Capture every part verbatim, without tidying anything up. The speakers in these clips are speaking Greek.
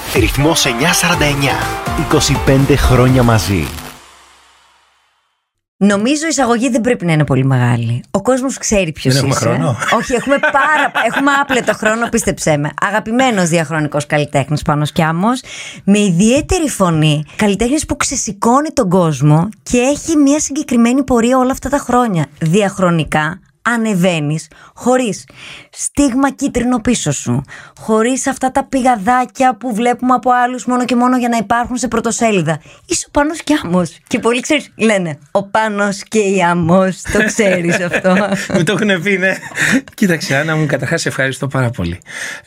Ρυθμός εννιακόσια σαράντα εννιά. είκοσι πέντε χρόνια μαζί. Νομίζω η εισαγωγή δεν πρέπει να είναι πολύ μεγάλη. Ο κόσμος ξέρει ποιος είσαι. Δεν έχουμε χρόνο. Όχι, έχουμε πάρα έχουμε άπλετο χρόνο, πίστεψέ με. Αγαπημένος διαχρονικός καλλιτέχνης Πάνος Κιάμος, με ιδιαίτερη φωνή. Καλλιτέχνης που ξεσηκώνει τον κόσμο και έχει μια συγκεκριμένη πορεία όλα αυτά τα χρόνια. Διαχρονικά ανεβαίνεις χωρίς στίγμα κίτρινο πίσω σου, χωρίς αυτά τα πηγαδάκια που βλέπουμε από άλλους μόνο και μόνο για να υπάρχουν σε πρωτοσέλιδα. Είσαι ο Πάνος Κιάμος. Και πολλοί ξέρεις, λένε ο Πάνος και η Άμμος. Το ξέρεις αυτό? Μου το έχουν πει, ναι. Κοίταξε, Άννα μου, καταρχάς ευχαριστώ πάρα πολύ.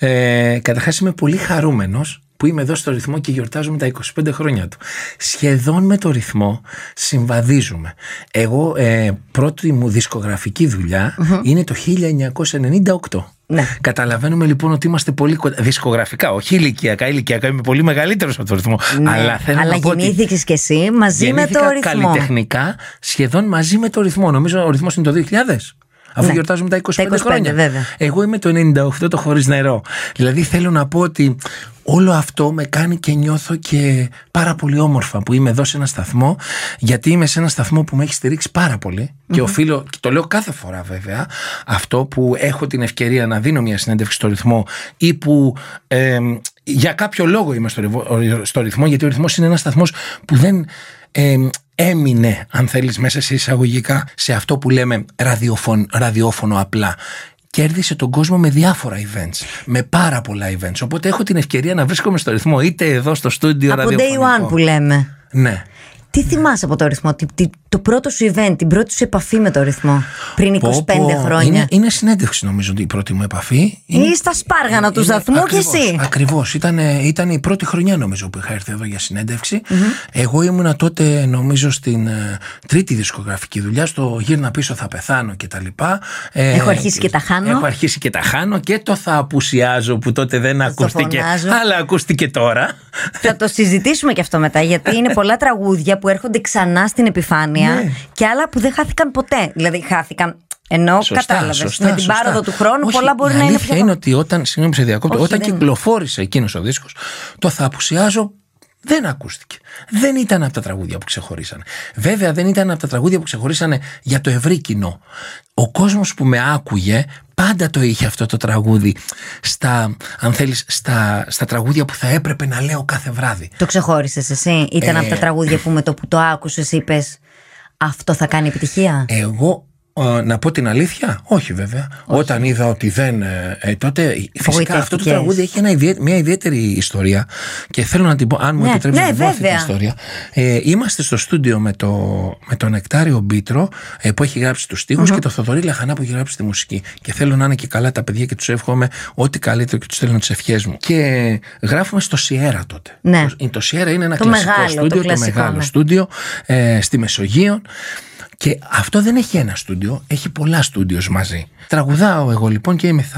Ε, καταρχάς είμαι πολύ χαρούμενος που είμαι εδώ στο Ρυθμό και γιορτάζουμε τα είκοσι πέντε χρόνια του. Σχεδόν με το Ρυθμό συμβαδίζουμε. Εγώ ε, πρώτη μου δισκογραφική δουλειά mm-hmm. είναι το χίλια εννιακόσια ενενήντα οκτώ. Ναι. Καταλαβαίνουμε λοιπόν ότι είμαστε πολύ κοντά. Δισκογραφικά, όχι ηλικιακά. Ηλικιακά είμαι πολύ μεγαλύτερος από το Ρυθμό. Ναι. Αλλά θέλω αλλά να πω γεννήθηκες ότι κι εσύ μαζί με το Ρυθμό. Καλλιτεχνικά σχεδόν μαζί με το Ρυθμό. Νομίζω ο Ρυθμός είναι το δύο χιλιάδες. Αφού ναι. γιορτάζουμε τα είκοσι πέντε, τα είκοσι πέντε χρόνια. Βέβαια. Εγώ είμαι το ενενήντα οκτώ, το χωρίς νερό. Δηλαδή θέλω να πω ότι όλο αυτό με κάνει και νιώθω και πάρα πολύ όμορφα που είμαι εδώ σε ένα σταθμό, γιατί είμαι σε ένα σταθμό που με έχει στηρίξει πάρα πολύ mm-hmm. και οφείλω, και το λέω κάθε φορά βέβαια, αυτό που έχω την ευκαιρία να δίνω μια συνέντευξη στο Ρυθμό ή που ε, για κάποιο λόγο είμαι στο, στο Ρυθμό, γιατί ο Ρυθμός είναι ένας σταθμός που δεν ε, έμεινε, αν θέλεις, μέσα σε εισαγωγικά σε αυτό που λέμε ραδιοφων, ραδιόφωνο απλά. Κέρδισε τον κόσμο με διάφορα events, με πάρα πολλά events. Οπότε έχω την ευκαιρία να βρίσκομαι στο Ρυθμό, είτε εδώ στο στούντιο ραδιοφωνικό. Από day one που λέμε. Ναι. Τι θυμάσαι από το Ρυθμό, το πρώτο σου event, την πρώτη σου επαφή με το Ρυθμό πριν είκοσι πέντε χρόνια? Είναι, είναι συνέντευξη νομίζω η πρώτη μου επαφή. Είναι, ή στα σπάργανα είναι, του σταθμού κι εσύ. Ακριβώς. Ήταν, ήταν η πρώτη χρονιά νομίζω που είχα έρθει εδώ για συνέντευξη. Mm-hmm. Εγώ ήμουνα τότε νομίζω στην uh, τρίτη δισκογραφική δουλειά, στο Γύρνα πίσω θα πεθάνω κτλ. Έχω αρχίσει και τα χάνω. Έχω αρχίσει και τα χάνω και το θα απουσιάζω που τότε δεν θα ακούστηκε. Αλλά ακούστηκε τώρα. Θα το συζητήσουμε και αυτό μετά, γιατί είναι πολλά τραγούδια που έρχονται ξανά στην επιφάνεια ναι. και άλλα που δεν χάθηκαν ποτέ. Δηλαδή χάθηκαν. Ενώ κατάλαβες, με την σωστά. πάροδο του χρόνου όχι, πολλά μπορεί να είναι. Η αλήθεια είναι ότι όταν, συγγνώμη σε διακόπτω, όχι, όταν δεν... κυκλοφόρησε εκείνος ο δίσκος, το θα απουσιάζω δεν ακούστηκε. Δεν ήταν από τα τραγούδια που ξεχωρίσανε. Βέβαια δεν ήταν από τα τραγούδια που ξεχωρίσανε για το ευρύ κοινό. Ο κόσμος που με άκουγε πάντα το είχε αυτό το τραγούδι στα, αν θέλεις, στα, στα τραγούδια που θα έπρεπε να λέω κάθε βράδυ. Το ξεχώρισες εσύ? Ήταν ε... από τα τραγούδια που με το που το άκουσες είπες αυτό θα κάνει επιτυχία? Εγώ Uh, να πω την αλήθεια, όχι βέβαια. Όχι. Όταν είδα ότι δεν. Ε, τότε φυσικά αυτό το τραγούδι έχει ένα ιδιαίτε, μια ιδιαίτερη ιστορία και θέλω να την πω, αν μου ναι, επιτρέψετε ναι, να πω αυτή την ιστορία. Ε, είμαστε στο στούντιο με, το, με τον Νεκτάριο Μπίτρο ε, που έχει γράψει τους στίχους mm-hmm. και τον Θοδωρή Λαχανά που έχει γράψει τη μουσική. Και θέλω να είναι και καλά τα παιδιά και τους εύχομαι ό,τι καλύτερο και τους στέλνω τις ευχές μου. Και γράφουμε στο Σιέρα τότε. Ναι. Το, το Σιέρα είναι ένα το κλασικό μεγάλο, στούντιο, το, κλασικό, το μεγάλο ναι. στούντιο ε, στη Μεσογείο. Και αυτό δεν έχει ένα στούντιο, έχει πολλά στούντιος μαζί. Τραγουδάω εγώ λοιπόν και είμαι θα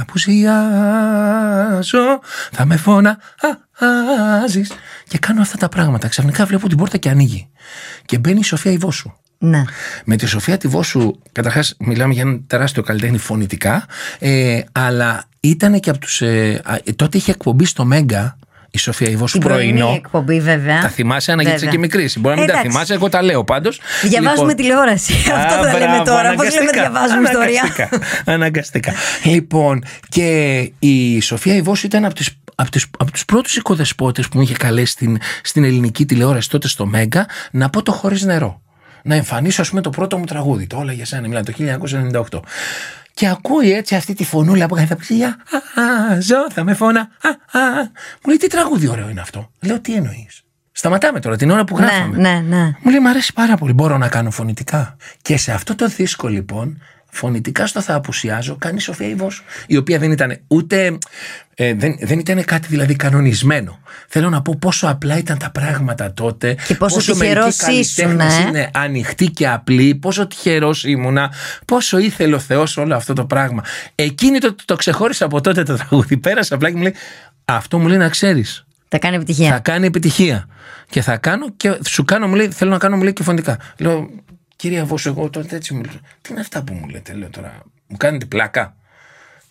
απουσιάζω, θα με φωνάζεις και κάνω αυτά τα πράγματα. Ξαφνικά βλέπω την πόρτα και ανοίγει και μπαίνει η Σοφία Ιβόσου. Ναι. Με τη Σοφία Ιβόσου, καταρχάς μιλάμε για ένα τεράστιο καλλιτέχνη φωνητικά, ε, αλλά ήταν και από τους... Ε, τότε είχε εκπομπή στο Μέγκα. Η Σοφία Ιβόσου πρωινό. Εκπομπή, βέβαια. Τα θυμάσαι, αν γιατί είσαι και μικρή. Μπορεί να μην τα θυμάσαι, εγώ τα λέω πάντως. Διαβάζουμε λοιπόν... τηλεόραση. Αυτό δεν λέμε τώρα. Πώς λέμε διαβάζουμε ιστορία. Αναγκαστικά. Λοιπόν, και η Σοφία Ιβόσου ήταν από, τις, από, τις, από τους πρώτους οικοδεσπότες που μου είχε καλέσει στην, στην ελληνική τηλεόραση τότε στο Μέγκα να πω το χωρίς νερό. Να εμφανίσω, ας πούμε, το πρώτο μου τραγούδι. Το Όλα για σένα, μιλάω, το χίλια εννιακόσια ενενήντα οκτώ. Και ακούει έτσι αυτή τη φωνούλα που κάνει θα πει «Α, ζω, θα με φώνα». Μου λέει «Τι τραγούδι ωραίο είναι αυτό». Λέω «Τι εννοείς?» Σταματάμε τώρα την ώρα που γράφαμε. Ναι, ναι, ναι. Μου λέει «Μ' αρέσει πάρα πολύ, μπορώ να κάνω φωνητικά». Και σε αυτό το δίσκο λοιπόν, φωνητικά στο θα απουσιάζω, κάνει η Σοφία Ιβόσου, η οποία δεν ήταν ούτε... Ε, δεν, δεν ήταν κάτι δηλαδή κανονισμένο. Θέλω να πω πόσο απλά ήταν τα πράγματα τότε. Και πόσο, πόσο τυχερός ήσουν, ε? είναι ανοιχτή και απλή. Πόσο τυχερός ήμουνα. Πόσο ήθελε ο Θεός όλο αυτό το πράγμα. Εκείνη το, το ξεχώρισα από τότε το τραγούδι. Πέρασα απλά και μου λέει αυτό μου λέει να ξέρεις. Θα κάνει επιτυχία. Θα κάνει επιτυχία. Και θα κάνω και σου κάνω, μου λέει, θέλω να κάνω, μου λέει και φωνητικά. Λέω, κυρία Βόσου, εγώ τότε έτσι μου λέω. Τι είναι αυτά που μου λέτε, λέω τώρα. Μου κάνετε πλάκα.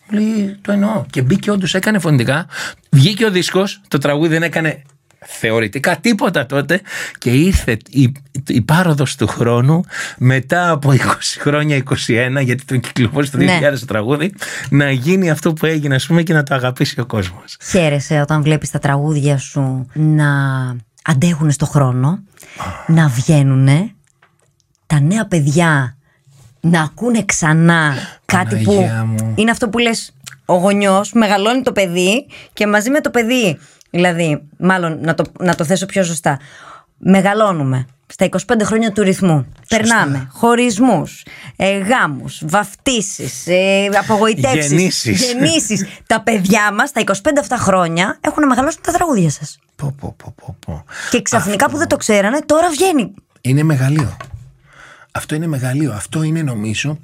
Μου λέει, το εννοώ. Και μπήκε, όντως έκανε φωνητικά. Βγήκε ο δίσκος, το τραγούδι δεν έκανε θεωρητικά τίποτα τότε και ήρθε η, η πάροδος του χρόνου μετά από είκοσι χρόνια, είκοσι ένα, γιατί τον κυκλοφόρησε το δύο χιλιάδες ναι. το τραγούδι, να γίνει αυτό που έγινε, ας πούμε, και να το αγαπήσει ο κόσμος. Χαίρεσαι όταν βλέπεις τα τραγούδια σου να αντέχουν στο χρόνο, να βγαίνουνε, τα νέα παιδιά να ακούνε ξανά κάτι που μου. Είναι αυτό που λες, ο γονιός μεγαλώνει το παιδί και μαζί με το παιδί, δηλαδή, μάλλον να το, να το θέσω πιο σωστά, μεγαλώνουμε στα είκοσι πέντε χρόνια του ρυθμού. Σωστά. Περνάμε χωρισμούς, ε, γάμους, βαφτίσεις, ε, απογοητεύσεις, γεννήσεις. γεννήσεις. Τα παιδιά μας τα είκοσι πέντε αυτά χρόνια έχουν μεγαλώσει τα τραγούδια σας. Πω, πω, πω, πω, πω. Και ξαφνικά αυτό που δεν το ξέρανε, τώρα βγαίνει. Είναι μεγαλείο. Αυτό είναι μεγαλείο. Αυτό είναι, νομίζω,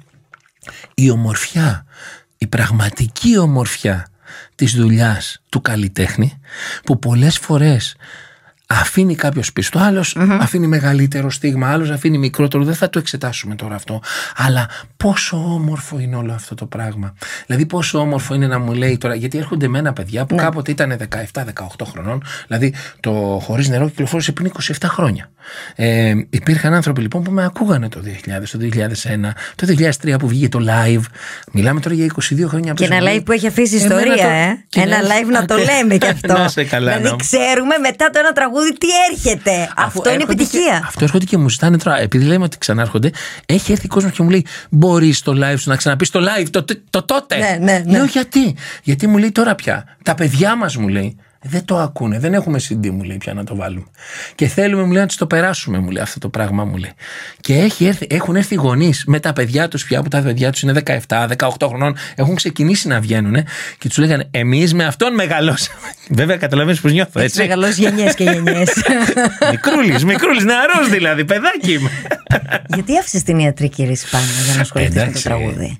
η ομορφιά, η πραγματική ομορφιά της δουλειάς του καλλιτέχνη, που πολλές φορές αφήνει κάποιος πίσω. Άλλος mm-hmm. αφήνει μεγαλύτερο στίγμα, άλλος αφήνει μικρότερο. Δεν θα το εξετάσουμε τώρα αυτό. Αλλά πόσο όμορφο είναι όλο αυτό το πράγμα. Δηλαδή, πόσο όμορφο είναι να μου λέει τώρα. Γιατί έρχονται εμένα παιδιά που ναι. κάποτε ήταν δεκαεπτά δεκαοκτώ χρονών. Δηλαδή, το Χωρίς Νερό κυκλοφόρησε πριν είκοσι επτά χρόνια. Ε, υπήρχαν άνθρωποι λοιπόν που με ακούγανε το δύο χιλιάδες, το δύο χιλιάδες ένα, το δύο χιλιάδες τρία που βγήκε το live. Μιλάμε τώρα για είκοσι δύο χρόνια πίσω. Και ένα live που έχει αφήσει ιστορία, το... ε. Ένα live να το λέμε κι αυτό. Να σε καλά, δηλαδή, ξέρουμε μετά το ένα τραγούδι τι έρχεται. Αφού αυτό είναι επιτυχία. Και, αυτό έρχονται και μου ζητάνε τώρα, επειδή λέμε ότι ξανάρχονται, έχει έρθει κόσμο και μου λέει: μπορείς στο live σου να ξαναπείς το live το, το, το τότε. Ναι, ναι, ναι. Λέω γιατί. Γιατί μου λέει τώρα πια. Τα παιδιά μας μου λέει. Δεν το ακούνε, δεν έχουμε σι ντι μου λέει πια να το βάλουμε. Και θέλουμε μου λέει να τους το περάσουμε μου λέει αυτό το πράγμα μου λέει. Και έχει έρθει, έχουν έρθει γονείς με τα παιδιά τους πια που τα παιδιά τους είναι δεκαεπτά δεκαοκτώ χρονών, έχουν ξεκινήσει να βγαίνουν και τους λέγανε εμείς με αυτόν μεγαλώσαμε. Βέβαια καταλαβαίνεις πως νιώθω έτσι. Έχεις μεγαλώσει γενιές και γενιές. Μικρούλης, μικρούλης νεαρός δηλαδή, παιδάκι είμαι. Γιατί άφησες την ιατρική ρίση πάνω για να ασχοληθείς με το τραγούδι?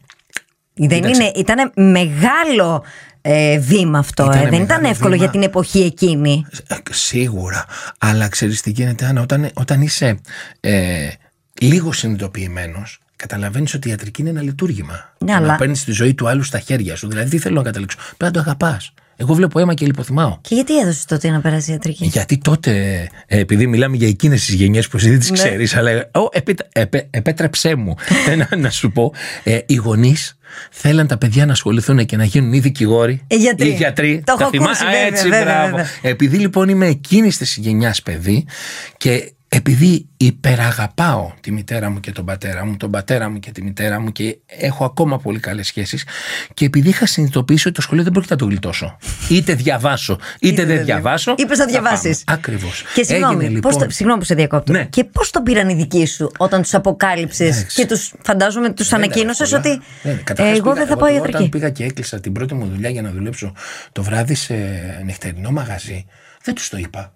Δεν είναι, ήταν μεγάλο ε, βήμα αυτό, ε. δεν ήταν εύκολο βήμα. Για την εποχή εκείνη. Σίγουρα, αλλά ξέρεις τι γίνεται Άννα, όταν, όταν είσαι ε, λίγο συνειδητοποιημένος, καταλαβαίνεις ότι η ιατρική είναι ένα λειτουργήμα. Ναι, αλλά... Να παίρνεις τη ζωή του άλλου στα χέρια σου. Δηλαδή τι θέλω να καταλήξω? Πρέπει να το αγαπάς. Εγώ βλέπω αίμα και λιποθυμάω. Και γιατί έδωσες τότε να περάσει ιατρική? Γιατί τότε, ε, επειδή μιλάμε για εκείνες τις γενιές που εσύ δεν τις ξέρεις, αλλά ο, επί, επέ, επέτρεψέ μου να, να σου πω, ε, οι γονείς θέλαν τα παιδιά να ασχοληθούν και να γίνουν ή δικηγόροι ή γιατροί. Ή γιατροί. Το έχω ακούσει, βέβαια, έτσι, βέβαια, μπράβο. βέβαια. Επειδή λοιπόν είμαι εκείνης της γενιάς παιδί και επειδή υπεραγαπάω τη μητέρα μου και τον πατέρα μου, τον πατέρα μου και τη μητέρα μου και έχω ακόμα πολύ καλές σχέσεις και επειδή είχα συνειδητοποιήσει ότι το σχολείο δεν πρόκειται να το γλιτώσω. Είτε διαβάσω, είτε, είτε δεν διαβάσω. Είπες να διαβάσεις. Ακριβώς. Και συγγνώμη, λοιπόν... το... συγγνώμη που σε διακόπτω. Ναι. Και πώς τον πήραν οι δικοί σου όταν τους αποκάλυψες ναι, και τους φαντάζομαι τους ανακοίνωσες ότι ναι, ε, εγώ δεν θα πάω ιατρική? Όταν πήγα και έκλεισα την πρώτη μου δουλειά για να δουλέψω το βράδυ σε νυχτερινό μαγαζί, δεν τους το είπα.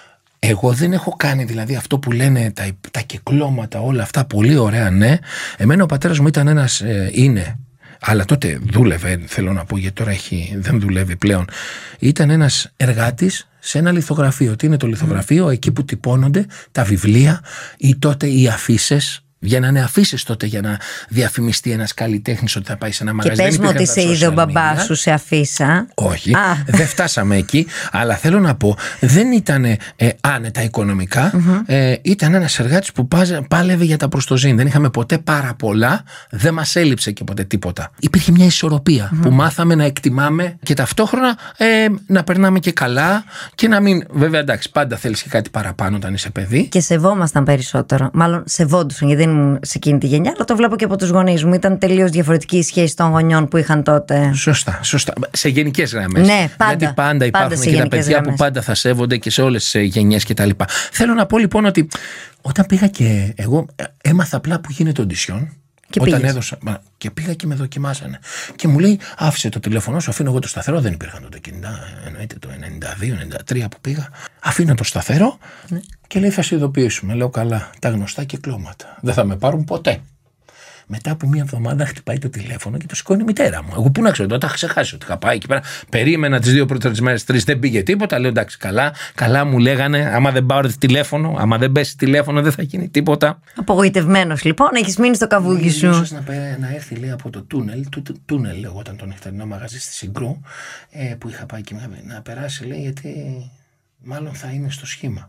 Εγώ δεν έχω κάνει δηλαδή αυτό που λένε τα, τα κυκλώματα, όλα αυτά πολύ ωραία, ναι. Εμένα ο πατέρας μου ήταν ένας, ε, είναι, αλλά τότε δούλευε, θέλω να πω, γιατί τώρα έχει, δεν δουλεύει πλέον. Ήταν ένας εργάτης σε ένα λιθογραφείο. Τι είναι το λιθογραφείο? Mm. Εκεί που τυπώνονται τα βιβλία ή τότε οι αφίσες. Βγαίνανε αφήσεις τότε για να διαφημιστεί ένας καλλιτέχνης ότι θα πάει σε ένα μαγαζί. Και πες μου ότι σε είδε ο μπαμπάς σου σε αφίσα. Όχι, δεν φτάσαμε εκεί. Αλλά θέλω να πω, δεν ήταν ε, άνετα οικονομικά. Mm-hmm. Ε, ήταν ένας εργάτης που πάζε, πάλευε για τα προστοζήν. Δεν είχαμε ποτέ πάρα πολλά. Δεν μας έλειψε και ποτέ τίποτα. Υπήρχε μια ισορροπία mm-hmm. που μάθαμε να εκτιμάμε και ταυτόχρονα ε, να περνάμε και καλά και να μην. Βέβαια, εντάξει, πάντα θέλεις και κάτι παραπάνω όταν είσαι παιδί. Και σεβόμασταν περισσότερο. Μάλλον σεβόντουσαν, γιατί δεν ήμουν σε εκείνη τη γενιά, αλλά το βλέπω και από τους γονείς μου. Ήταν τελείως διαφορετική η σχέση των γονιών που είχαν τότε. Σωστά, σωστά. Σε γενικές γραμμές. Ναι, πάντα. Γιατί πάντα υπάρχουν πάντα και τα παιδιά γραμμές. Που πάντα θα σέβονται και σε όλες τις γενιές κτλ. Θέλω να πω λοιπόν ότι όταν πήγα και εγώ έμαθα απλά που γίνεται οντισιόν. Και όταν πήγες. έδωσα. Και πήγα και με δοκιμάσανε. Και μου λέει, άφησε το τηλέφωνο σου, αφήνω εγώ το σταθερό. Δεν υπήρχαν τότε κινητά. Εννοείται το ενενήντα δύο ενενήντα τρία που πήγα. Αφήνω το σταθερό ναι. και λέει, θα σε ειδοποιήσουμε. Λέω, καλά, τα γνωστά κυκλώματα. Δεν θα με πάρουν ποτέ. Μετά από μία εβδομάδα χτυπάει το τηλέφωνο και το σηκώνει η μητέρα μου. Εγώ πού να ξέρω, τότε είχα ξεχάσει ότι είχα πάει εκεί πέρα. Περίμενα τις δύο πρώτες μέρες, τρεις, δεν πήγε τίποτα. Λέω εντάξει, καλά, καλά μου λέγανε. Άμα δεν πάρω τηλέφωνο, άμα δεν πέσει τηλέφωνο, δεν θα γίνει τίποτα. Απογοητευμένος λοιπόν, έχεις μείνει στο καβούκι σου. Ίσως να, να έρθει λέει από το τούνελ, το, το, τούνελ λεγόταν το νυχτερινό μαγαζί στη Συγκρού, ε, που είχα πάει και να περάσει, λέει, γιατί μάλλον θα είναι στο σχήμα.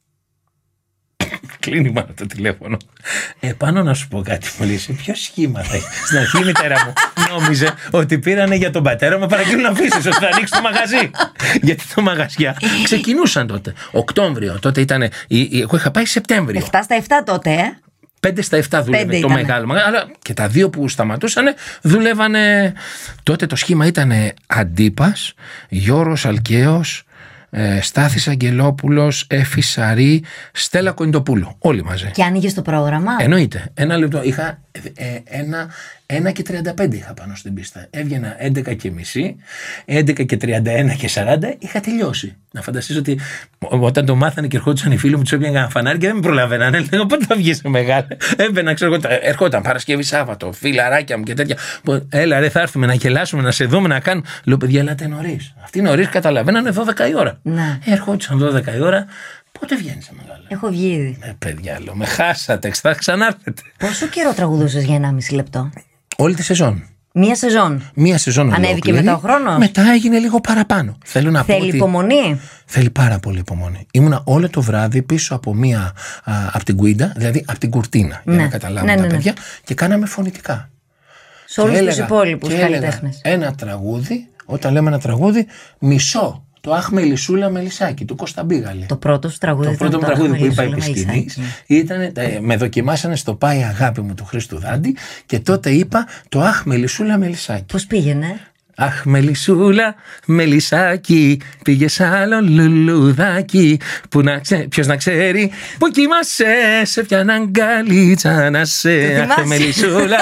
Κλείνει μάλλον το τηλέφωνο. Επάνω να σου πω κάτι, μου λέει, σε ποιο σχήμα θα έχει. Στην αρχή η μητέρα μου νόμιζε ότι πήρανε για τον πατέρα μου παρακαλούν να αφήσει, ότι θα ανοίξει το μαγαζί. Γιατί τα μαγαζιά ξεκινούσαν τότε. Οκτώβριο, τότε ήταν. Εγώ είχα πάει Σεπτέμβριο. εφτά στα εφτά τότε, ε. πέντε στα εφτά δούλευε το μεγάλο μαγαζί. Αλλά και τα δύο που σταματούσαν δούλευανε. Τότε το σχήμα ήταν Αντίπας, Γιώργος Αλκαίος, Ε, Στάθης Αγγελόπουλος, Έφη Σαρή, Στέλλα Κοντοπούλου. Όλοι μαζί. Και άνοιγες το πρόγραμμα. Εννοείται. Ένα λεπτό. Είχα ε, ένα, ένα και τριάντα πέντε είχα πάνω στην πίστα. Έβγαινα έντεκα και μισή, έντεκα και τριάντα ένα και σαράντα είχα τελειώσει. Να φανταστείς ότι όταν το μάθανε και ερχόντουσαν οι φίλοι μου, τους έπιαναν ένα φανάρι και δεν με προλαβαίνανε. Λέω πότε θα βγεις μεγάλα. Έμπαινα, ξέρω, ερχόταν Παρασκευή, Σάββατο, φιλαράκια μου και τέτοια. Έλα, ρε, θα έρθουμε να γελάσουμε, να σε δούμε, να κάνουμε. Λέω, παιδιά, ελάτε νωρίς. Αυτοί νωρίς καταλαβαίνανε δώδεκα η ώρα. Ναι. Ερχόντουσαν δώδεκα η ώρα. Πότε βγαίνεις μεγάλα. Έχω βγει ήδη. Ε, παιδιά, λέω, με χάσατε, θα ξανάρθετε. Πόσο καιρό τραγουδούσες για ενάμιση λεπτό? Όλη τη σεζόν. Μία σεζόν. Μία σεζόν. Ανέβηκε μετά ο χρόνος. Μετά έγινε λίγο παραπάνω. Θέλω να Θέλει πω ότι υπομονή. Θέλει πάρα πολύ υπομονή. Ήμουνα όλο το βράδυ πίσω από μία. Α, από την κουίντα, δηλαδή από την κουρτίνα. Ναι. Για να καταλάβουν ναι, τα ναι, ναι. παιδιά. Και κάναμε φωνητικά. Σε όλους τους υπόλοιπους καλλιτέχνες. Ένα τραγούδι, όταν λέμε ένα τραγούδι, μισό. Το Αχ Μελισσούλα Μελισσάκη του Κώστα Μπίγαλη. Το πρώτο σου τραγούδι. Το πρώτο μου τραγούδι που είπα επί Μελισσούλα σκηνής ήταν. Με δοκιμάσανε στο Πάει Αγάπη μου του Χρήστου Δάντη και τότε είπα το Αχ Μελισσούλα Μελισσάκη. Πώς πήγαινε? Αχ Μελισσούλα Μελισσάκη, πήγες άλλο λουλουδάκι. Που να ξέ... Ποιος να ξέρει που κοιμάσαι, σε πιάναν γκαλίτσα να σε. Αχ Μελισσούλα.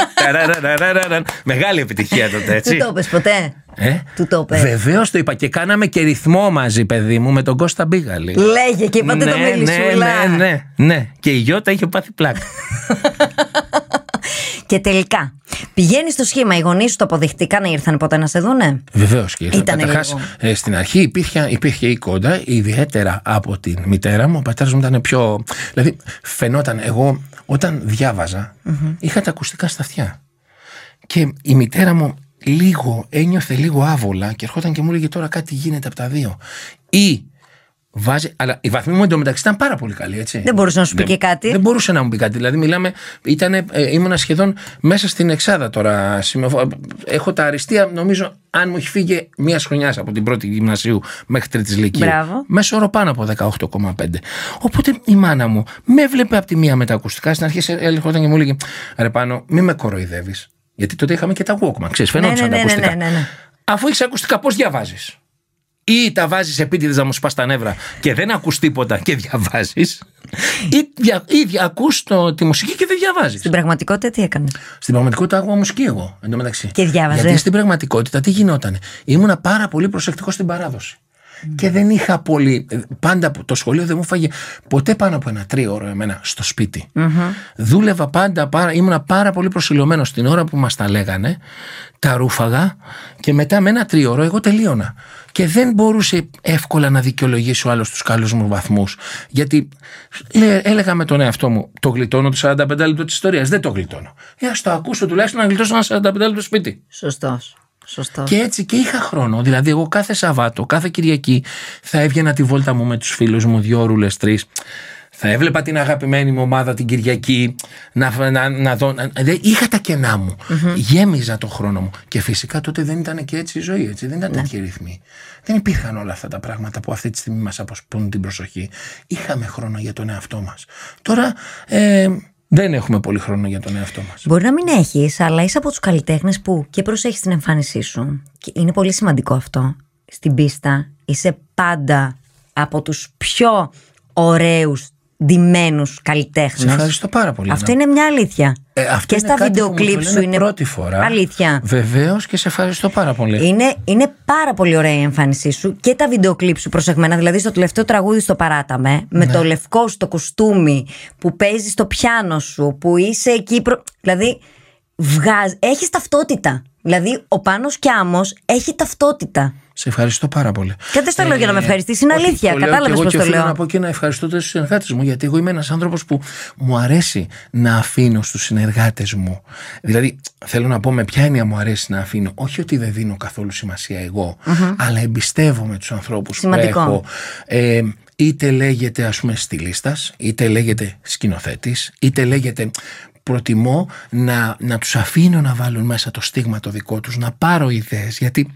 Μεγάλη επιτυχία τότε, έτσι. Του το είπες ποτέ? Ε? Του το είπες? Βεβαίως το είπα και κάναμε και ρυθμό μαζί, παιδί μου, με τον Κώστα Μπίγαλη. Λέγε και είπατε ναι, το Μελισσούλα. Ναι, ναι, ναι, ναι. Και η Γιώτα είχε πάθει πλάκα. Και τελικά, πηγαίνει στο σχήμα, οι γονείς σου το αποδειχτήκαν, ήρθαν ποτέ να σε δούνε? Βεβαίως και ήρθαν. Ήτανε Καταρχάς, λίγο. ε, στην αρχή υπήρχε, υπήρχε η κόντρα, ιδιαίτερα από την μητέρα μου. Ο πατέρας μου ήταν πιο. Δηλαδή, φαινόταν, εγώ όταν διάβαζα, mm-hmm. είχα τα ακουστικά στα αυτιά. Και η μητέρα μου λίγο ένιωθε λίγο άβολα και ερχόταν και μου έλεγε τώρα κάτι γίνεται από τα δύο. Ή βάζει. Αλλά η βαθμή μου εντωμεταξύ ήταν πάρα πολύ καλή, έτσι. Δεν μπορούσε να σου πει δεν, και κάτι. Δεν μπορούσε να μου πει κάτι. Δηλαδή, μιλάμε, ήτανε, ε, ήμουνα σχεδόν μέσα στην εξάδα τώρα. Έχω τα αριστεία, νομίζω, αν μου έχει φύγει μια χρονιά από την πρώτη γυμνασίου μέχρι τρίτη λυκείου. Μέσω όρο πάνω από δεκαοκτώ κόμμα πέντε. Οπότε η μάνα μου με έβλεπε από τη μία με τα ακουστικά. Στην αρχή έρχονταν και μου έλεγε ρε Πάνο, μη με κοροϊδεύεις. Γιατί τότε είχαμε και τα Walkman, ξέρεις, φαινόντουσαν ναι, ναι, τα ακουστικά. Ναι, ναι, ναι, ναι. Αφού έχεις ακουστικά, πώς διαβάζεις? Ή τα βάζεις επίτηδες να μου σπάς τα νεύρα και δεν ακούς τίποτα και διαβάζεις, ή, δια, ή ακούς το, τη μουσική και δεν διαβάζεις. Στην πραγματικότητα τι έκανες? Στην πραγματικότητα άκουγα μουσική εγώ, εντωμεταξύ. Και διάβαζες? Γιατί στην πραγματικότητα τι γινότανε? Ήμουνα πάρα πολύ προσεκτικός στην παράδοση. Mm. Και δεν είχα πολύ. Πάντα το σχολείο δεν μου φάγε ποτέ πάνω από ένα τρίωρο εμένα στο σπίτι. Mm-hmm. Δούλευα πάντα, πάρα, ήμουνα πάρα πολύ προσιλωμένος την ώρα που μας τα λέγανε, τα ρούφαγα και μετά με ένα τρίωρο εγώ τελείωνα. Και δεν μπορούσε εύκολα να δικαιολογήσει ο άλλος τους καλούς μου βαθμούς. Γιατί λέ, έλεγα με τον εαυτό μου, το γλιτώνω το σαράντα πέντε λεπτό της ιστορίας. Δεν το γλιτώνω. Ε, ας το ακούσω τουλάχιστον να γλιτώσω ένα σαράντα πέντε λεπτό σπίτι. Σωστός. Σωστός. Και έτσι και είχα χρόνο. Δηλαδή, εγώ κάθε Σαββάτο, κάθε Κυριακή θα έβγαινα τη βόλτα μου με τους φίλους μου, δύο ώρες, τρεις. Θα έβλεπα την αγαπημένη μου ομάδα την Κυριακή, να, να, να δω. Να, είχα τα κενά μου. Mm-hmm. Γέμιζα το χρόνο μου. Και φυσικά τότε δεν ήταν και έτσι η ζωή, έτσι. Δεν ήταν ναι. τέτοιοι ρυθμοί. Δεν υπήρχαν όλα αυτά τα πράγματα που αυτή τη στιγμή μας αποσπούν την προσοχή. Είχαμε χρόνο για τον εαυτό μας. Τώρα. Ε, Δεν έχουμε πολύ χρόνο για τον εαυτό μας. Μπορεί να μην έχεις, αλλά είσαι από τους καλλιτέχνες που και προσέχεις την εμφάνισή σου. Και είναι πολύ σημαντικό αυτό. Στην πίστα είσαι πάντα από τους πιο ωραίους, ντυμένους καλλιτέχνες. Σε ευχαριστώ πάρα πολύ. Αυτό είναι μια αλήθεια. Ε, και στα βίντεο κλιπ σου είναι πρώτη φορά. Αλήθεια. Βεβαίως και σε ευχαριστώ πάρα πολύ. Είναι, είναι πάρα πολύ ωραία η εμφάνισή σου και τα βίντεο κλιπ σου προσεγμένα. Δηλαδή στο τελευταίο τραγούδι στο Παράταμε, με ναι. το λευκό σου το κουστούμι που παίζει στο πιάνο σου, που είσαι εκεί. Προ... Δηλαδή βγάζει, έχεις ταυτότητα. Δηλαδή ο Πάνος Κιάμος έχει ταυτότητα. Σε ευχαριστώ πάρα πολύ. Και δεν στο λέω για να με ευχαριστήσει, είναι αλήθεια. Κατάλαβες πώς το λέω. Θέλω να πω και να ευχαριστώ τους συνεργάτες μου, γιατί εγώ είμαι ένας άνθρωπος που μου αρέσει να αφήνω στους συνεργάτες μου. Δηλαδή, θέλω να πω με ποια έννοια μου αρέσει να αφήνω. Όχι ότι δεν δίνω καθόλου σημασία εγώ, mm-hmm. αλλά εμπιστεύομαι τους ανθρώπους Σημαντικό. που έχω. Ε, είτε λέγεται, ας πούμε, στιλίστας, είτε λέγεται σκηνοθέτης, είτε λέγεται. Προτιμώ να, να τους αφήνω να βάλουν μέσα το στίγμα το δικό τους, να πάρω ιδέες, γιατί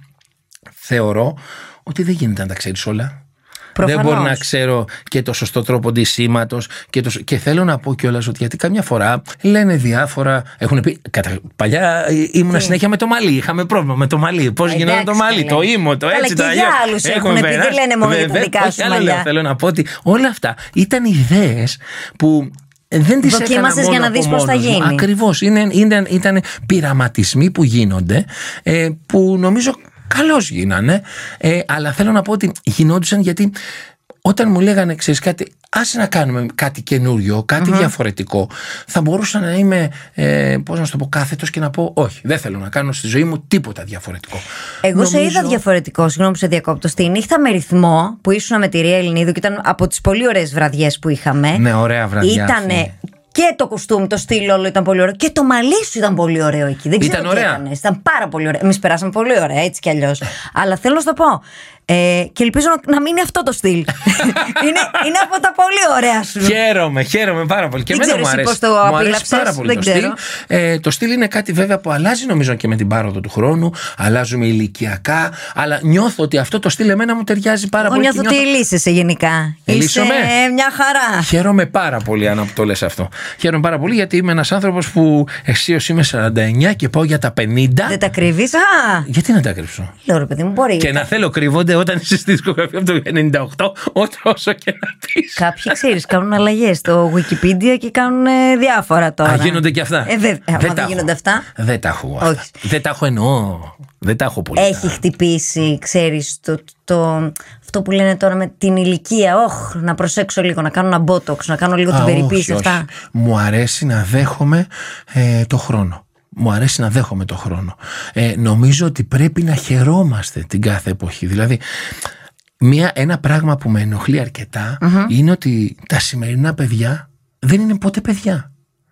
θεωρώ ότι δεν γίνεται να τα ξέρεις όλα. Προφανώς. Δεν μπορώ να ξέρω και το σωστό τρόπο ντυσίματος και, το... και θέλω να πω κιόλας ότι γιατί καμιά φορά λένε διάφορα. Έχουν πει. Κατα... Παλιά ήμουνα συνέχεια με το μαλλί. Είχαμε πρόβλημα με το μαλλί. Πώς γινόταν το μαλλί, το ήμο, το έτσι, το αλλιώς. Και για άλλους έχουν πει. Δεν λένε μόνο για τα δικά σου μαλλιά. Θέλω να πω ότι όλα αυτά ήταν ιδέες που. Δεν τις έκανα μόνο για να δεις πώς θα γίνει. Ακριβώς. Είναι, είναι, ήταν πειραματισμοί που γίνονται, ε, που νομίζω καλώς γίνανε, ε, αλλά θέλω να πω ότι γινόντουσαν γιατί όταν μου λέγανε, ξέρεις κάτι, άσε να κάνουμε κάτι καινούριο, κάτι mm-hmm. διαφορετικό, θα μπορούσα να είμαι, ε, πώς να σου το πω, κάθετος και να πω όχι, δεν θέλω να κάνω στη ζωή μου τίποτα διαφορετικό. Εγώ νομίζω... σε είδα διαφορετικό, συγγνώμη που σε διακόπτω, στη νύχτα με ρυθμό που ήσουν με τη Ρία Ελληνίδου και ήταν από τις πολύ ωραίες βραδιές που είχαμε. Ναι, ωραία βραδιά. Ήτανε... Και το κουστούμι, το στυλ όλο ήταν πολύ ωραίο. Και το μαλλί σου ήταν πολύ ωραίο εκεί. Δεν ξέρω ήταν τι ωραία. Έκανες. Ήταν πάρα πολύ ωραίο. Εμείς περάσαμε πολύ ωραία, έτσι κι αλλιώς. Αλλά θέλω να σου το πω. Ε, και ελπίζω να, να μείνει αυτό το στυλ. είναι, είναι από τα πολύ ωραία σου. Χαίρομαι, χαίρομαι πάρα πολύ. Και δεν εμένα μου αρέσει, πώς το μου αρέσει πάρα πολύ δεν το στυλ. Ε, το στυλ είναι κάτι βέβαια που αλλάζει νομίζω και με την πάροδο του χρόνου. Αλλάζουμε ηλικιακά. Αλλά νιώθω ότι αυτό το στυλ εμένα μου ταιριάζει πάρα Εγώ πολύ. Εγώ νιώθω ότι ελίσσεσαι γενικά. Ελίσσομαι. Είσαι μια χαρά. Χαίρομαι πάρα πολύ αν το λες αυτό. Χαίρομαι πάρα πολύ γιατί είμαι ένας άνθρωπος που αισίως είμαι σαράντα εννιά και πάω για τα πενήντα. Δεν τα κρύβεις. Α! Γιατί να τα κρύψω. Λέω ρε παιδί μου, μπορεί. Και να θέλω κρύβονται όταν είσαι στη δισκογραφία από το ενενήντα οκτώ, όσο και να πεις. Κάποιοι ξέρεις, κάνουν αλλαγές στο Wikipedia και κάνουν ε, διάφορα τώρα. Α, γίνονται και αυτά. Ε, δε, δεν δεν τα γίνονται αυτά. Δεν τα έχω αυτά. Όχι. Δεν τα έχω εννοώ. Δεν τα έχω πολύ. Έχει χτυπήσει, ξέρεις, το, το, αυτό που λένε τώρα με την ηλικία. Όχ, να προσέξω λίγο, να κάνω ένα botox, να κάνω λίγο Α, την περιποίηση όχι, αυτά. Όχι. Μου αρέσει να δέχομαι ε, το χρόνο. Μου αρέσει να δέχομαι το χρόνο. Ε, νομίζω ότι πρέπει να χαιρόμαστε την κάθε εποχή. Δηλαδή, μια, ένα πράγμα που με ενοχλεί αρκετά mm-hmm. είναι ότι τα σημερινά παιδιά δεν είναι ποτέ παιδιά.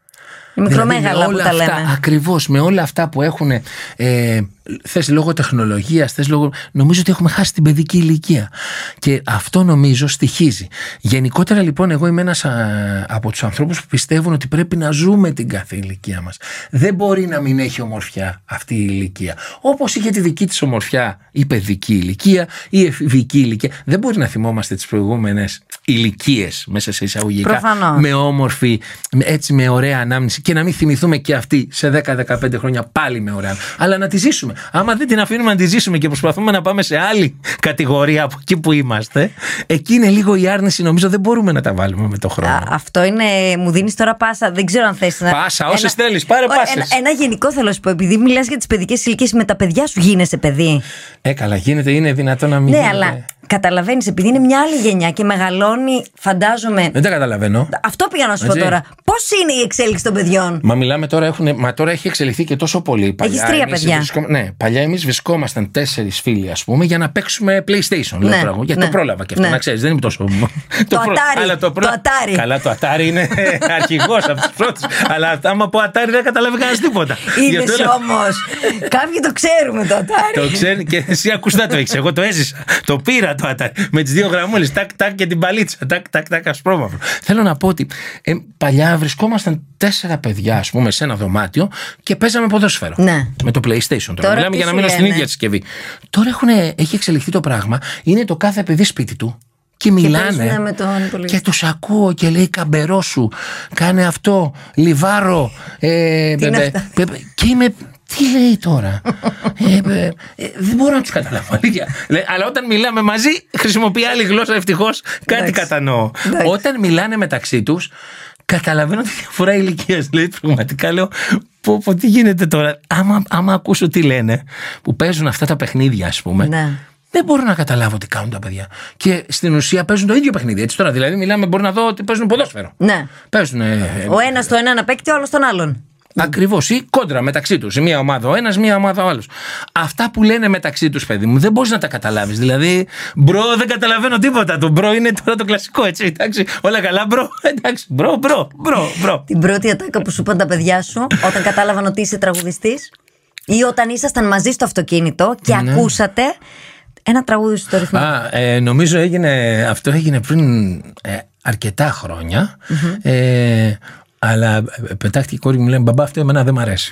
Μικρομέγαλα δηλαδή, που τα αυτά, λέμε. Ακριβώς, με όλα αυτά που έχουν ε, θες λόγω τεχνολογίας, θες λόγω... νομίζω ότι έχουμε χάσει την παιδική ηλικία. Και αυτό νομίζω στοιχίζει. Γενικότερα λοιπόν εγώ είμαι ένας α, από τους ανθρώπους που πιστεύουν ότι πρέπει να ζούμε την κάθε ηλικία μας. Δεν μπορεί να μην έχει ομορφιά αυτή η ηλικία. Όπως είχε τη δική της ομορφιά η παιδική ηλικία, η εφηβική ηλικία. Δεν μπορεί να θυμόμαστε τις προηγούμενες ηλικίες μέσα σε εισαγωγικά. Προφανώς. Με όμορφη, έτσι με ωραία ανάμνηση και να μην θυμηθούμε και αυτή σε δέκα με δεκαπέντε χρόνια πάλι με ωραία. Αλλά να τη ζήσουμε. Άμα δεν την αφήνουμε να τη ζήσουμε και προσπαθούμε να πάμε σε άλλη κατηγορία από εκεί που είμαστε, εκεί είναι λίγο η άρνηση, νομίζω δεν μπορούμε να τα βάλουμε με το χρόνο. Α, αυτό είναι, μου δίνεις τώρα πάσα, δεν ξέρω αν θες να... Πάσα, όσες θέλεις, πάρε πάσες. Ένα, ένα γενικό θέλω να σου πω, επειδή μιλάς για τις παιδικές ηλικίες, με τα παιδιά σου γίνεσαι παιδί. Ε, καλά, γίνεται, είναι δυνατό να μην ναι, γίνεται. Αλλά καταλαβαίνεις, επειδή είναι μια άλλη γενιά και μεγαλώνει, φαντάζομαι. Δεν τα καταλαβαίνω. Αυτό πήγα να σου Έτσι. πω τώρα. Πώς είναι η εξέλιξη των παιδιών. Μα μιλάμε τώρα, έχουνε, μα τώρα έχει εξελιχθεί και τόσο πολύ. Έχεις τρία παιδιά. Βρισκό, ναι, παλιά εμείς βρισκόμασταν τέσσερις φίλοι, ας πούμε, για να παίξουμε PlayStation. Ναι, λέω, γιατί ναι, το πρόλαβα και αυτό, ναι. να ξέρεις, δεν είμαι τόσο. το Atari. Το, προ... το Atari. Καλά, το Atari είναι αρχηγός από τους πρώτους. Αλλά άμα πω Atari δεν καταλαβαίνει κανένας τίποτα. Είδες όμως. Κάποιοι το ξέρουμε το Atari. Το ξέρει και εσύ ακουστά το έχεις. Εγώ το έζησα. Το πήρα το Atari. Με τις δύο γραμμούλες. Τάκ, τάκ και την παλίτσα. Τάκ, τάκ, τάκ, ασπρόμαυρο. Θέλω να πω ότι ε, παλιά βρισκόμασταν τέσσερα παιδιά, ας πούμε, σε ένα δωμάτιο και παίζαμε ποδόσφαιρο. Ναι. Με το PlayStation. Τώρα, τώρα μιλάμε για να μείνω στην ίδια τη συσκευή. Τώρα έχουνε, έχει εξελιχθεί το πράγμα. Είναι το κάθε παιδί σπίτι του. Και μιλάνε και, με τον και τους ακούω και λέει καμπερό σου, κάνε αυτό, λιβάρο ε, τι μπε, μπε, μπε, και είμαι, τι λέει τώρα ε, μπε, ε, δεν μπορώ να τους καταλάβω αλλά όταν μιλάμε μαζί χρησιμοποιεί άλλη γλώσσα, ευτυχώς κάτι Εντάξει. κατανοώ Εντάξει. Όταν μιλάνε μεταξύ τους καταλαβαίνω τη διαφορά ηλικίας. Δηλαδή πραγματικά λέω πω, πω, τι γίνεται τώρα. Άμα, άμα ακούσω τι λένε που παίζουν αυτά τα παιχνίδια, ας πούμε, ναι. δεν μπορώ να καταλάβω τι κάνουν τα παιδιά. Και στην ουσία παίζουν το ίδιο παιχνίδι. Έτσι τώρα, δηλαδή, μιλάμε, μπορώ να δω ότι παίζουν ποδόσφαιρο. Ναι. Παίζουν, ε, ο ένας το έναν παίκτη, ο άλλος τον άλλον. Ακριβώς. Ή κόντρα μεταξύ τους. Μία ομάδα ο ένας, μία ομάδα ο άλλος. Αυτά που λένε μεταξύ τους, παιδί μου, δεν μπορείς να τα καταλάβεις. Δηλαδή, μπρο, δεν καταλαβαίνω τίποτα. Το μπρο είναι τώρα το κλασικό, έτσι. Εντάξει, όλα καλά, μπρο. Εντάξει, μπρο, μπρο, μπρο, μπρο. Την πρώτη ατάκα που σου είπαν τα παιδιά σου όταν κατάλαβαν ότι είσαι τραγουδιστής, ή όταν ήσασταν μαζί στο αυτοκίνητο και ναι. ακούσατε ένα τραγούδι στο ρυθμό. Α, ε, νομίζω έγινε, αυτό έγινε πριν ε, αρκετά χρόνια. Mm-hmm. Ε, αλλά πετάχτηκε η κόρη μου, λέει, μπαμπά, αυτό εμένα δεν μ' αρέσει.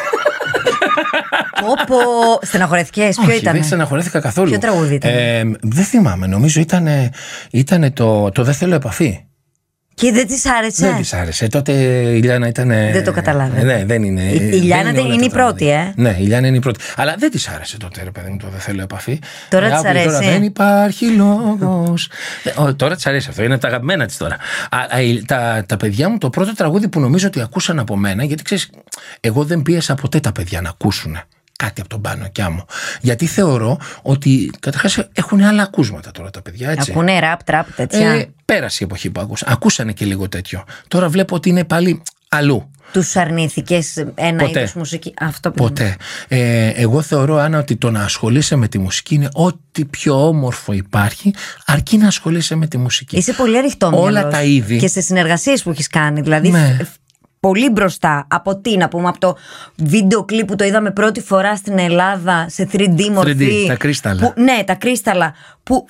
Όπω στεναχωρέθηκες, ποιο ήταν? Δεν στεναχωρέθηκα καθόλου. Ποιο τραγούδι ήταν? Ε, δεν θυμάμαι, νομίζω ήταν, ήταν το, το Δεν θέλω επαφή. Και δεν της άρεσε? Δεν της άρεσε. Τότε η Λιάννα ήταν. Δεν το καταλάβει. Ναι, δεν είναι. Η, η Λιάννα είναι, είναι η πρώτη, ε. Ναι, η Λιάννα είναι η πρώτη. Αλλά δεν της άρεσε τότε, ρε παιδί μου, το Δεν θέλω επαφή. Τώρα της αρέσει. Τώρα δεν υπάρχει λόγος. Τώρα της αρέσει αυτό. Είναι τα αγαπημένα της τώρα. Α, α, τα, τα παιδιά μου, το πρώτο τραγούδι που νομίζω ότι ακούσαν από μένα, γιατί ξέρεις, εγώ δεν πίεσα ποτέ τα παιδιά να ακούσουν κάτι από τον Πάνο Κιάμο. Γιατί θεωρώ ότι καταρχάς έχουν άλλα ακούσματα τώρα τα παιδιά, έτσι. Ακούνε ραπ, τραπ, τέτοια. Ε, πέρασε η εποχή που ακούσαν. Ακούσανε και λίγο τέτοιο. Τώρα βλέπω ότι είναι πάλι αλλού. Τους αρνήθηκες ένα είδος μουσική? Αυτό ποτέ. Ε, εγώ θεωρώ, Άννα, ότι το να ασχολείσαι με τη μουσική είναι ό,τι πιο όμορφο υπάρχει, αρκεί να ασχολείσαι με τη μουσική. Είσαι πολύ ανοιχτόμυαλος. Όλα τα είδη. Και σε συνεργασίες που έχεις κάνει. Δηλαδή. Ναι. Πολύ μπροστά. Από τι να πούμε, από το βίντεο κλιπ που το είδαμε πρώτη φορά στην Ελλάδα σε θρι ντι μορφή. θρι ντι, τα κρίσταλα. Που, ναι, τα κρίσταλα. Που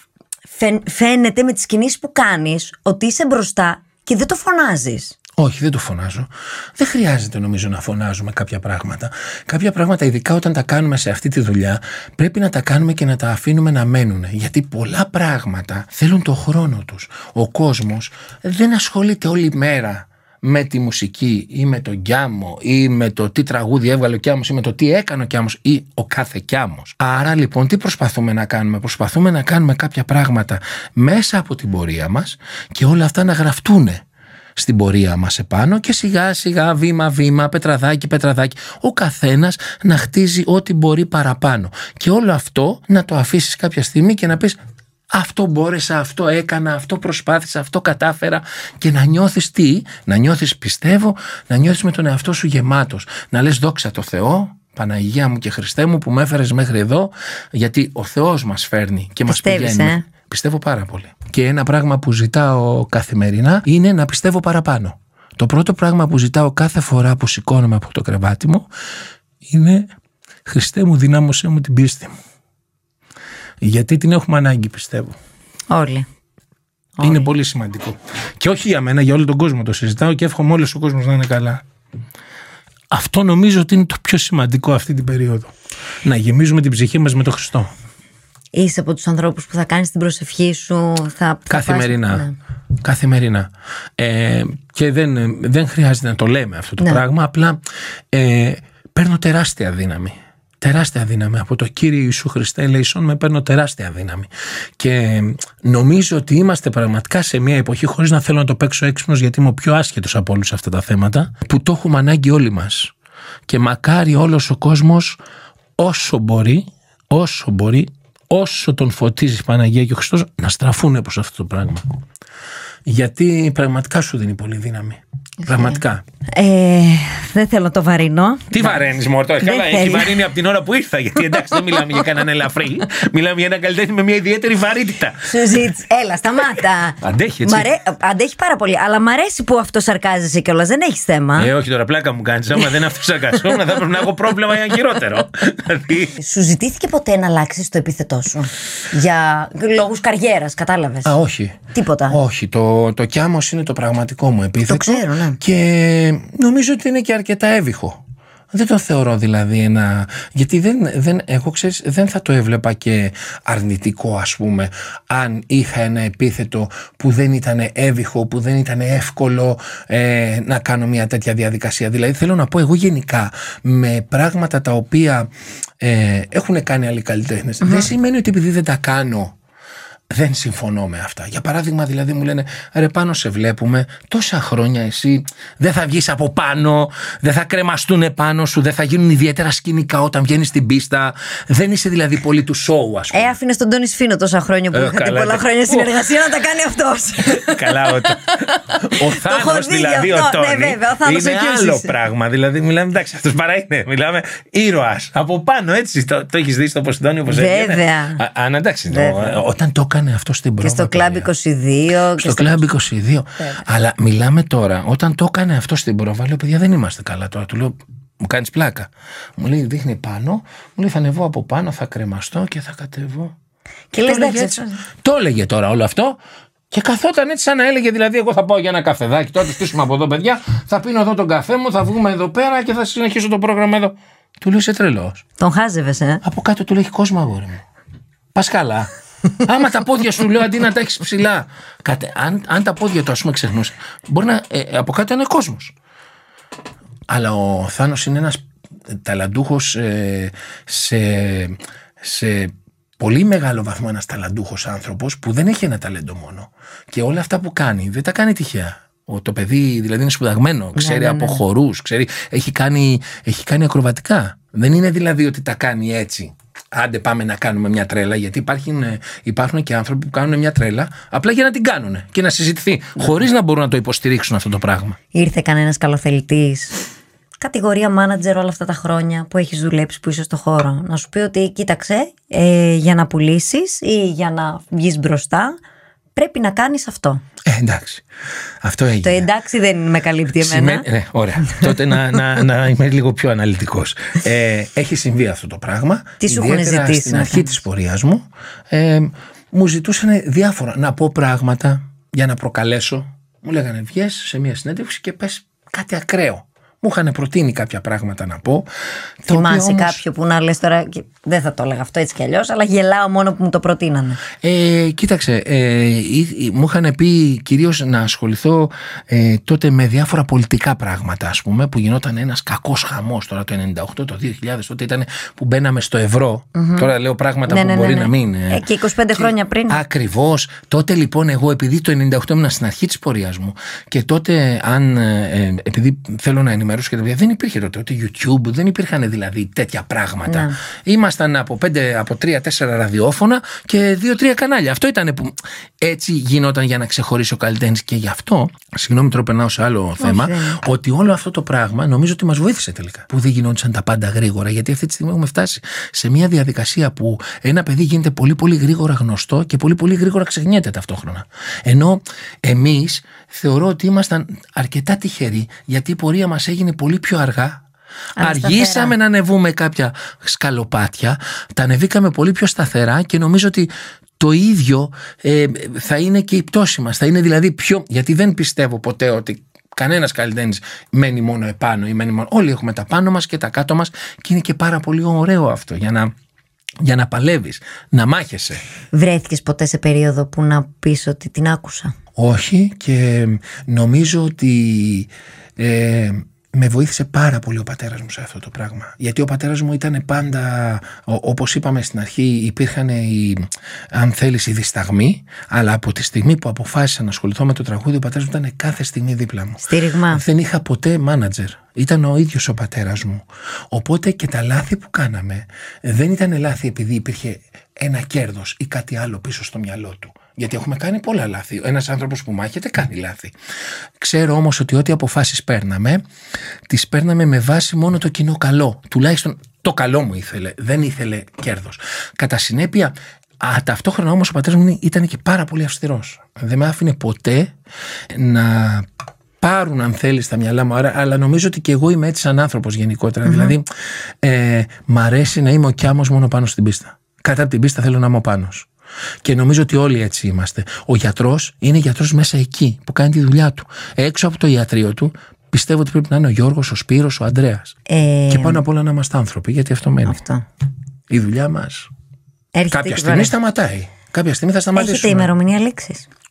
φαίνεται με τις κινήσεις που κάνεις ότι είσαι μπροστά και δεν το φωνάζεις. Όχι, δεν το φωνάζω. Δεν χρειάζεται, νομίζω, να φωνάζουμε κάποια πράγματα. Κάποια πράγματα, ειδικά όταν τα κάνουμε σε αυτή τη δουλειά, πρέπει να τα κάνουμε και να τα αφήνουμε να μένουν. Γιατί πολλά πράγματα θέλουν το χρόνο τους. Ο κόσμος δεν ασχολείται όλη μέρα με τη μουσική ή με τον Κιάμο ή με το τι τραγούδι έβγαλε ο Κιάμος ή με το τι έκανε ο Κιάμος ή ο κάθε Κιάμος. Άρα λοιπόν τι προσπαθούμε να κάνουμε? Προσπαθούμε να κάνουμε κάποια πράγματα μέσα από την πορεία μας και όλα αυτά να γραφτούνε στην πορεία μας επάνω και σιγά σιγά, βήμα βήμα, πετραδάκι πετραδάκι, ο καθένας να χτίζει ό,τι μπορεί παραπάνω και όλο αυτό να το αφήσεις κάποια στιγμή και να πεις, αυτό μπόρεσα, αυτό έκανα, αυτό προσπάθησα, αυτό κατάφερα, και να νιώθεις τι? Να νιώθεις, πιστεύω, να νιώθεις με τον εαυτό σου γεμάτος. Να λες, δόξα τω Θεώ, Παναγία μου και Χριστέ μου που με έφερες μέχρι εδώ, γιατί ο Θεός μας φέρνει και μας πηγαίνει. Ε? Πιστεύω πάρα πολύ. Και ένα πράγμα που ζητάω καθημερινά είναι να πιστεύω παραπάνω. Το πρώτο πράγμα που ζητάω κάθε φορά που σηκώνομαι από το κρεβάτι μου είναι, Χριστέ μου, δυνάμωσέ μου την πίστη μου. Γιατί την έχουμε ανάγκη, πιστεύω. Όλοι. Είναι Όλοι. πολύ σημαντικό. Και όχι για μένα, για όλο τον κόσμο το συζητάω και εύχομαι όλος ο κόσμος να είναι καλά. Αυτό νομίζω ότι είναι το πιο σημαντικό αυτή την περίοδο. Να γεμίζουμε την ψυχή μας με τον Χριστό. Είσαι από τους ανθρώπους που θα κάνεις την προσευχή σου, θα. Καθημερινά. Θα πας... ναι. Καθημερινά. Ε, και δεν, δεν χρειάζεται να το λέμε αυτό το ναι. πράγμα. Απλά ε, παίρνω τεράστια δύναμη. Τεράστια δύναμη. Από το Κύριε Ιησού Χριστέ ελεησόν με παίρνω τεράστια δύναμη. Και νομίζω ότι είμαστε πραγματικά σε μια εποχή, χωρίς να θέλω να το παίξω έξυπνος, γιατί είμαι ο πιο άσχετος από όλους αυτά τα θέματα, που το έχουμε ανάγκη όλοι μας. Και μακάρι όλος ο κόσμος όσο μπορεί, όσο μπορεί, όσο τον φωτίζει η Παναγία και ο Χριστός, να στραφούν προς αυτό το πράγμα. Γιατί πραγματικά σου δίνει πολύ δύναμη. Πραγματικά. Ε, δεν θέλω να το βαρύνω. Τι βαραίνεις, Μόρτο? Καλά, έχει βαρύνει από την ώρα που ήρθα. Γιατί εντάξει, δεν μιλάμε για κανέναν ελαφρύ. Μιλάμε για έναν καλλιτέχνη με μια ιδιαίτερη βαρύτητα. Σουζίτς, έλα, σταμάτα. Αντέχει, έτσι. Μαρέ... Αντέχει πάρα πολύ. Αλλά μ' αρέσει που αυτό σαρκάζεσαι κιόλας. Δεν έχεις θέμα. Ε, όχι τώρα, πλάκα μου κάνεις. Άμα δεν αυτό σαρκαζόμουν, θα πρέπει να έχω πρόβλημα για χειρότερο. Σου ζητήθηκε ποτέ να αλλάξεις το επίθετό σου? Για λόγους καριέρας, κατάλαβες? Α, όχι. Τίποτα. Όχι. Το, το Κιάμος είναι το πραγματικό μου επίθετο. Το ξέρω, ναι. Και νομίζω ότι είναι και αρκετά εύηχο. Δεν το θεωρώ δηλαδή ένα... Γιατί δεν, δεν, εγώ ξέρεις, δεν θα το έβλεπα και αρνητικό, ας πούμε, αν είχα ένα επίθετο που δεν ήταν εύηχο, που δεν ήταν εύκολο ε, να κάνω μια τέτοια διαδικασία. Δηλαδή θέλω να πω, εγώ γενικά με πράγματα τα οποία ε, έχουν κάνει άλλοι καλλιτέχνες, mm-hmm. δεν σημαίνει ότι επειδή δεν τα κάνω δεν συμφωνώ με αυτά. Για παράδειγμα, δηλαδή μου λένε ρε Πάνο, σε βλέπουμε τόσα χρόνια εσύ δεν θα βγεις από πάνω, δεν θα κρεμαστούν επάνω σου, δεν θα γίνουν ιδιαίτερα σκηνικά όταν βγαίνεις στην πίστα. Δεν είσαι δηλαδή πολύ του σόου, ας πούμε. Ε, άφηνε τον Τόνι Σφίνο τόσα χρόνια που Ε, είχατε καλά, πολλά ναι. χρόνια συνεργασία να τα κάνει αυτός. Καλά, ο, ο Θάνος έχω δει δηλαδή, γι' ο αυτό. Τόνι, Ναι, βέβαια, ο Θάνος είναι ο Κιούσης. άλλο πράγμα. Δηλαδή, μιλάμε, εντάξει, αυτός παρά είναι. Μιλάμε ήρωας. Από πάνω, έτσι. Το, το έχεις δει στο Ποσειδόνιο όπως έγινε. Βέβαια. Α, α, εντάξει, το, Βέβαια. όταν το έκανε αυτό στην Και πρόβα. στο Κλαμπ παιδιά. είκοσι δύο. Στο Κλαμπ είκοσι δύο. Αλλά μιλάμε τώρα, όταν το έκανε αυτό στην πρόβα, λέω παιδιά δεν είμαστε καλά τώρα. Του λέω, μου κάνεις πλάκα. Μου λέει, δείχνει πάνω, μου λέει θα ανεβώ από πάνω, θα κρεμαστώ και θα κατεβώ. Και το λες έλεγε εντάξει. έτσι. αυτό- Το έλεγε τώρα όλο αυτό και καθόταν έτσι σαν να έλεγε δηλαδή εγώ θα πάω για ένα καφεδάκι, τώρα θα στήσουμε από εδώ παιδιά, θα πίνω εδώ τον καφέ μου, θα βγούμε εδώ πέρα και θα συνεχίσω το πρόγραμμα εδώ. Του λέω είσαι τρελός. Τον χάζευες, ε. Από κάτω του λέει έχει κόσμο αγόρι μου. Πας καλά. Άμα τα πόδια σου λέω αντί να τα έχεις ψηλά. Κάτε, αν, αν τα πόδια του ας πούμε ξεχνούσε, μπορεί να ε, από κάτω είναι κόσμος. Αλλά ο Θάνος είναι ένας ταλαντούχος ε, σε, σε πολύ μεγάλο βαθμό, ένας ταλαντούχος άνθρωπος που δεν έχει ένα ταλέντο μόνο. Και όλα αυτά που κάνει δεν τα κάνει τυχαία. Ο, το παιδί δηλαδή είναι σπουδαγμένο, ξέρει ναι, ναι. από χορούς, ξέρει, έχει κάνει, έχει κάνει ακροβατικά. Δεν είναι δηλαδή ότι τα κάνει έτσι. Άντε πάμε να κάνουμε μια τρέλα, γιατί υπάρχουν, υπάρχουν και άνθρωποι που κάνουν μια τρέλα απλά για να την κάνουν και να συζητηθεί, χωρίς να μπορούν να το υποστηρίξουν αυτό το πράγμα. Ήρθε κανένας καλοθελητής, κατηγορία manager όλα αυτά τα χρόνια που έχεις δουλέψει, που είσαι στο χώρο, να σου πει ότι κοίταξε, ε, για να πουλήσεις ή για να βγεις μπροστά πρέπει να κάνεις αυτό. Ε, εντάξει. Αυτό έγινε. Το εντάξει δεν με καλύπτει εμένα. Σημαίνει- ναι, ωραία. Τότε να, να, να είμαι λίγο πιο αναλυτικός. Ε, έχει συμβεί αυτό το πράγμα. Τι σου έχουν Ιδιαίτερα ζητήσει στην να αρχή κάνεις? της πορείας μου, ε, μου ζητούσαν διάφορα. Να πω πράγματα για να προκαλέσω. Μου λέγανε βγες σε μια συνέντευξη και πες κάτι ακραίο. Μου είχαν προτείνει κάποια πράγματα να πω. τα οποία Θυμάσαι όμως- κάποιο που να λες τώρα, και δεν θα το έλεγα αυτό έτσι κι αλλιώς, αλλά γελάω μόνο που μου το προτείνανε. Ε, κοίταξε, ε, ή- ή- μου είχαν πει κυρίως να ασχοληθώ ε, τότε με διάφορα πολιτικά πράγματα, ας πούμε, που γινόταν ένας κακός χαμός τώρα το ενενήντα οκτώ, το δύο χιλιάδες, τότε ήταν που μπαίναμε στο ευρώ. Τώρα λέω πράγματα Ναι, που ναι, ναι, μπορεί ναι. να μην. ε, Ε, και είκοσι πέντε χρόνια πριν. Ακριβώς. Τότε λοιπόν εγώ, επειδή το ενενήντα οκτώ ήμουν στην αρχή της πορείας μου και τότε αν, ε, επειδή θέλω να ενημερώσω και τα παιδιά, δεν υπήρχε τότε ούτε YouTube, δεν υπήρχαν δηλαδή τέτοια πράγματα. Ναι. Ήμασταν από, πέντε, από τρία τέσσερα ραδιόφωνα και δύο τρία κανάλια. Αυτό ήταν που έτσι γινόταν για να ξεχωρίσει ο καλλιτέχνης και γι' αυτό, συγγνώμη τώρα περνάω σε άλλο θέμα, δεν είναι. ότι όλο αυτό το πράγμα νομίζω ότι μας βοήθησε τελικά. Που δεν γινόντουσαν τα πάντα γρήγορα, γιατί αυτή τη στιγμή έχουμε φτάσει σε μια διαδικασία που ένα παιδί γίνεται πολύ πολύ γρήγορα γνωστό και πολύ πολύ γρήγορα ξεχνιέται ταυτόχρονα. Ενώ εμείς θεωρώ ότι ήμασταν αρκετά τυχεροί, γιατί η πορεία μας έγινε πολύ πιο αργά. Ανασταθερά. Αργήσαμε να ανεβούμε κάποια σκαλοπάτια, τα ανεβήκαμε πολύ πιο σταθερά και νομίζω ότι το ίδιο ε, θα είναι και η πτώση μας. Θα είναι δηλαδή πιο. Γιατί δεν πιστεύω ποτέ ότι κανένας καλλιτέχνης μένει μόνο επάνω ή μένει μόνο. Όλοι έχουμε τα πάνω μας και τα κάτω μας και είναι και πάρα πολύ ωραίο αυτό για να, για να παλεύεις, να μάχεσαι. Βρέθηκες ποτέ σε περίοδο που να πεις ότι την άκουσα? Όχι, και νομίζω ότι ε, με βοήθησε πάρα πολύ ο πατέρας μου σε αυτό το πράγμα. Γιατί ο πατέρας μου ήταν πάντα, ο, όπως είπαμε στην αρχή, υπήρχαν οι, αν θέλεις, οι δισταγμοί, αλλά από τη στιγμή που αποφάσισα να ασχοληθώ με το τραγούδι, ο πατέρας μου ήταν κάθε στιγμή δίπλα μου. Στήριγμα. Δεν είχα ποτέ μάνατζερ. Ήταν ο ίδιος ο πατέρας μου. Οπότε και τα λάθη που κάναμε δεν ήταν λάθη επειδή υπήρχε ένα κέρδος ή κάτι άλλο πίσω στο μυαλό του. Γιατί έχουμε κάνει πολλά λάθη. Ένας άνθρωπος που μάχεται κάνει λάθη. Ξέρω όμως ότι ό,τι αποφάσεις παίρναμε, τις παίρναμε με βάση μόνο το κοινό καλό. Τουλάχιστον το καλό μου ήθελε. Δεν ήθελε κέρδος. Κατά συνέπεια, α, ταυτόχρονα όμως ο πατέρας μου ήταν και πάρα πολύ αυστηρός. Δεν με άφηνε ποτέ να πάρουν, αν θέλεις, τα μυαλά μου. Άρα, αλλά νομίζω ότι και εγώ είμαι έτσι σαν άνθρωπος γενικότερα. Mm-hmm. Δηλαδή, ε, μ' αρέσει να είμαι ο Κιάμος μόνο πάνω στην πίστα. Κάτω από την πίστα θέλω να είμαι ο Πάνος. Και νομίζω ότι όλοι έτσι είμαστε. Ο γιατρός είναι γιατρός μέσα εκεί που κάνει τη δουλειά του. Έξω από το ιατρείο του πιστεύω ότι πρέπει να είναι ο Γιώργος, ο Σπύρος, ο Ανδρέας. Ε, Και πάνω απ' όλα να είμαστε άνθρωποι, γιατί αυτό μένει. Αυτό. Η δουλειά μας. Έρχεται Κάποια και στιγμή βαρέ. σταματάει. Κάποια στιγμή θα σταματήσουμε. Έχετε ημερομηνία λήξης?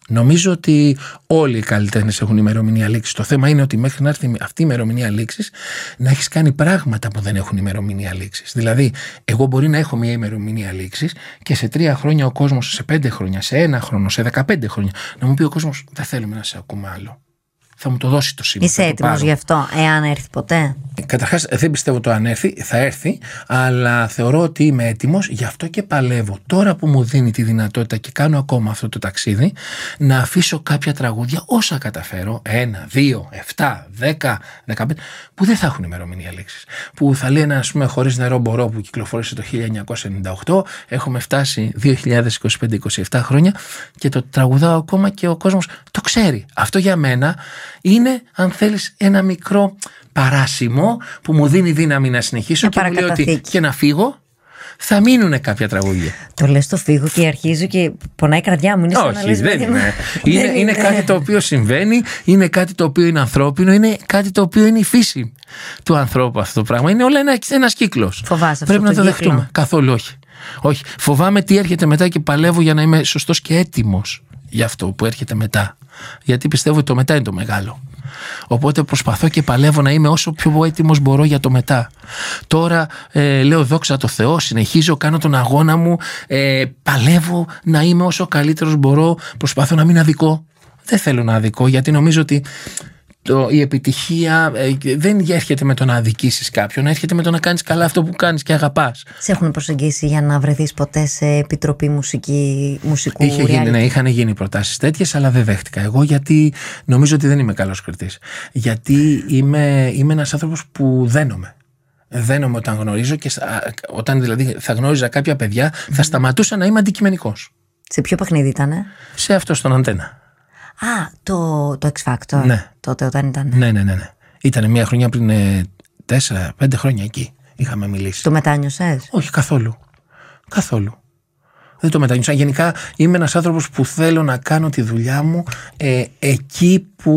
Νομίζω ότι όλοι οι καλλιτέχνες έχουν ημερομηνία λήξης. Το θέμα είναι ότι μέχρι να έρθει αυτή η ημερομηνία λήξης να έχεις κάνει πράγματα που δεν έχουν ημερομηνία λήξης. Δηλαδή, εγώ μπορεί να έχω μια ημερομηνία λήξης και σε τρία χρόνια ο κόσμος, σε πέντε χρόνια, σε ένα χρόνο, σε δεκαπέντε χρόνια, να μου πει ο κόσμος: δεν θέλουμε να σε ακούμε άλλο. Θα μου το δώσει το σήμα. Είσαι έτοιμος γι' αυτό, εάν έρθει ποτέ? Καταρχάς, δεν πιστεύω το αν έρθει, θα έρθει, αλλά θεωρώ ότι είμαι έτοιμος, γι' αυτό και παλεύω. Τώρα που μου δίνει τη δυνατότητα και κάνω ακόμα αυτό το ταξίδι, να αφήσω κάποια τραγούδια όσα καταφέρω, ένα, δύο, εφτά, δέκα, δεκαπέντε, που δεν θα έχουν ημερομηνία λήξης. Που θα λέει ένα, ας πούμε, Χωρίς νερό μπορώ, που κυκλοφόρησε το χίλια εννιακόσια ενενήντα οκτώ, έχουμε φτάσει δύο χιλιάδες είκοσι πέντε είκοσι επτά χρόνια και το τραγουδάω ακόμα και ο κόσμος το ξέρει. Αυτό για μένα είναι, αν θέλεις, ένα μικρό παράσημο που μου δίνει δύναμη να συνεχίσω και μου λέει ότι και να φύγω θα μείνουν κάποια τραγούδια. Το λες το φύγω και αρχίζω και πονάει η καρδιά μου. Είναι σαν Όχι, δεν είναι. είναι, είναι, είναι κάτι το οποίο συμβαίνει, είναι κάτι το οποίο είναι ανθρώπινο, είναι κάτι το οποίο είναι η φύση του ανθρώπου αυτό το πράγμα. Είναι όλα ένα, ένας κύκλος. Φοβάσαι Πρέπει αυτό να το κύκλο? δεχτούμε. Καθόλου όχι. όχι. Φοβάμαι τι έρχεται μετά και παλεύω για να είμαι σωστός και έτοιμος για αυτό που έρχεται μετά. Γιατί πιστεύω ότι το μετά είναι το μεγάλο. Οπότε προσπαθώ και παλεύω να είμαι όσο πιο έτοιμος μπορώ για το μετά. Τώρα ε, λέω δόξα τω Θεώ, συνεχίζω, κάνω τον αγώνα μου, ε, παλεύω να είμαι όσο καλύτερος μπορώ, προσπαθώ να μην αδικώ. Δεν θέλω να αδικώ, γιατί νομίζω ότι το, η επιτυχία ε, δεν έρχεται με το να αδικήσεις κάποιον, έρχεται με το να κάνεις καλά αυτό που κάνεις και αγαπάς. Σε έχουν προσεγγίσει για να βρεθείς ποτέ σε επιτροπή μουσική, μουσικού? Είχε γίνει, ναι, είχαν γίνει προτάσεις τέτοιες, αλλά δεν δέχτηκα εγώ, γιατί νομίζω ότι δεν είμαι καλός κριτής. Γιατί είμαι, είμαι ένας άνθρωπος που δένομαι. Δένομαι όταν γνωρίζω και όταν δηλαδή θα γνώριζα κάποια παιδιά, mm. θα σταματούσα να είμαι αντικειμενικός. Σε ποιο παιχνίδι ήτανε? Σε αυτό, στον Αντένα. Α, το, το X Factor. Ναι. Τότε όταν ήταν. Ναι, ναι, ναι, ναι. Ήταν μια χρονιά πριν ε, τέσσερα, πέντε χρόνια εκεί. Είχαμε μιλήσει. Το μετάνιωσες? Όχι, καθόλου. Καθόλου. Δεν το μετάνιωσα. Γενικά είμαι ένας άνθρωπος που θέλω να κάνω τη δουλειά μου ε, εκεί που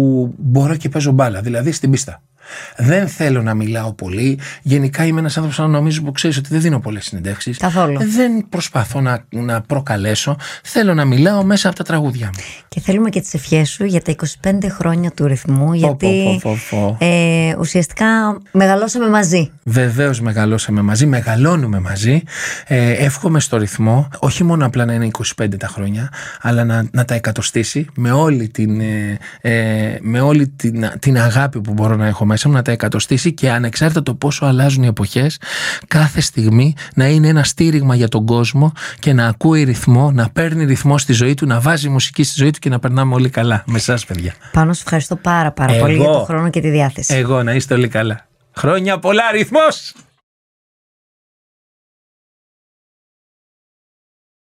μπορώ και παίζω μπάλα. Δηλαδή στην πίστα. Δεν θέλω να μιλάω πολύ. Γενικά είμαι ένας άνθρωπος, αν νομίζω, που ξέρεις ότι δεν δίνω πολλές συνεντεύξεις. Καθόλου. Δεν προσπαθώ να, να προκαλέσω. Θέλω να μιλάω μέσα από τα τραγούδια μου. Και θέλουμε και τις ευχές σου για τα είκοσι πέντε χρόνια του ρυθμού. Γιατί πω, πω, πω, πω. Ε, ουσιαστικά μεγαλώσαμε μαζί. Βεβαίως μεγαλώσαμε μαζί, μεγαλώνουμε μαζί. Ε, εύχομαι στο ρυθμό, όχι μόνο απλά να είναι είκοσι πέντε τα χρόνια, αλλά να, να τα εκατοστήσει με όλη, την, ε, ε, με όλη την, την αγάπη που μπορώ να έχω μέσα μου, να τα εκατοστήσει, και ανεξάρτητα το πόσο αλλάζουν οι εποχές, κάθε στιγμή να είναι ένα στήριγμα για τον κόσμο και να ακούει ρυθμό, να παίρνει ρυθμό στη ζωή του, να βάζει μουσική στη ζωή του και να περνάμε όλοι καλά με εσάς, παιδιά. Πάνο, σε ευχαριστώ πάρα, πάρα Εγώ, πολύ για τον χρόνο και τη διάθεση. Εγώ, να είστε όλοι καλά. Χρόνια πολλά, ρυθμός!